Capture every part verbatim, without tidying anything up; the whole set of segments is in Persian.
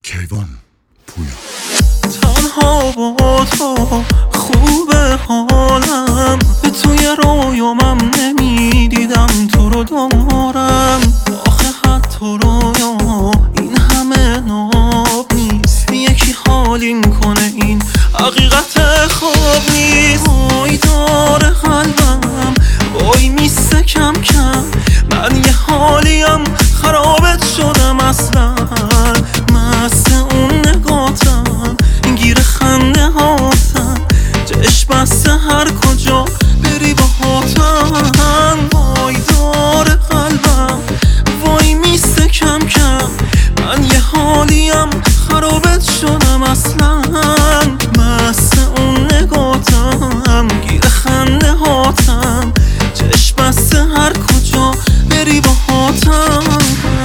کیوان پویا. تنها با تو خوبه حالم، به توی رویامم نمیدیدم تو رو دارم. آخه حتی رویا این همه ناب نیست، یکی حالین کنه این حقیقت خواب نیست. وای داره قلبم وای میسته کم کم، من یه حالیم خرابت شدم اصلا. مست اون نگاتم گیر خنده هاتم، چشم بسته هر کجا بری با هاتم. وای داره قلبم وای میسته کم کم، من یه حالیم خرابت شدم اصلا. مست اون نگاتم گیر خنده هاتم، چشم بسته هر کجا بری با هاتم.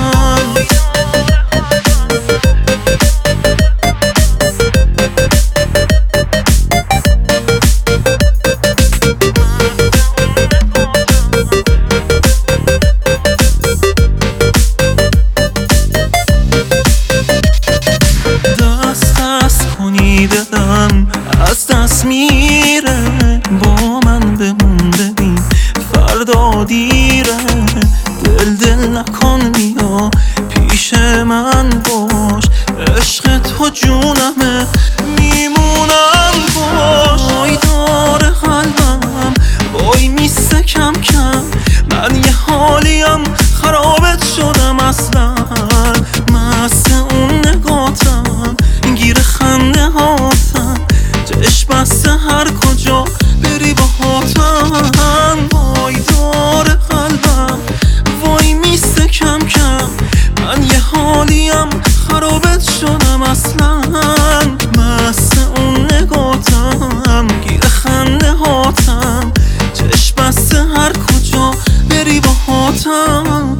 دلم از دست میره، با من بمون ببین فردا دیره. دل دل نکن بیا پیش من باش، عشق تو جونمه میمونم باش. وای داره قلبم وای میسته کم کم، من یه حالیم خرابت شدم اصلا. مست اون نگاتم گیر خنده هاتم، چشم بسته هر کجا بری با هاتم. وای داره قلبم وای میسته کم کم، من یه حالیم خرابت شدم اصلا. مست اون نگاتم گیر خنده هاتم، چشم بسته هر کجا بری با هاتم.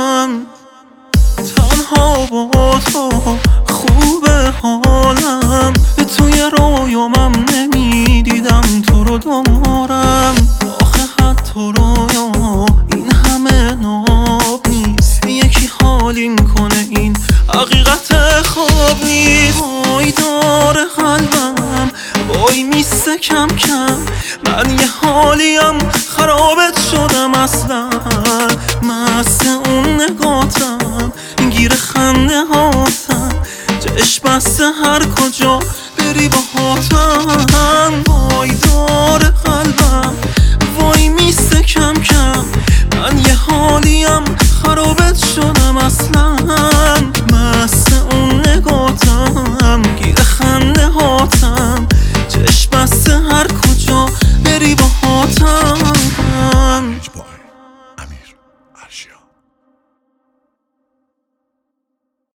تنها با تو خوبه حالم، به توی رویامم نمیدیدم تو رو دارم. آخه حتی رویا این همه ناب نیست، یکی حالین کنه این حقیقت خواب نیست. وای داره قلبم وای میسته کم کم، من یه حالیم خرابت شدم اصلا. مست اون نگاتم گیر خنده هاتم، چشم بسته هر کجا بری با هاتم. وای داره قلبم وای میسته کم کم، من یه حالیم خرابت شدم اصلا. مست اون نگاتم گیر خنده هاتم، چشم بسته هر کجا بری با هاتم. امیر ارشیا.